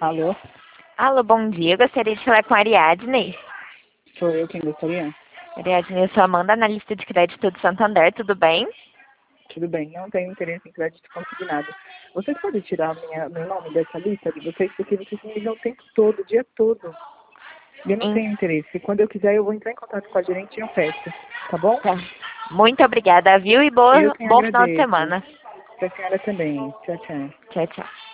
Alô? Alô, bom dia. Eu gostaria de falar com a Ariadne. Sou eu quem gostaria? Ariadne, eu sou Amanda, analista de crédito do Santander, tudo bem? Tudo bem, não tenho interesse em crédito consignado. Vocês podem tirar meu nome dessa lista de vocês, porque vocês me ligam o tempo todo, o dia todo. E eu não Em- tenho interesse. Quando eu quiser, eu vou entrar em contato com a gerente e eu peço. Tá bom? Tá. Muito obrigada, viu? E Eu boa, quem bom final de agradeço. semana. Pra senhora também. Tchau, tchau. Tchau, tchau.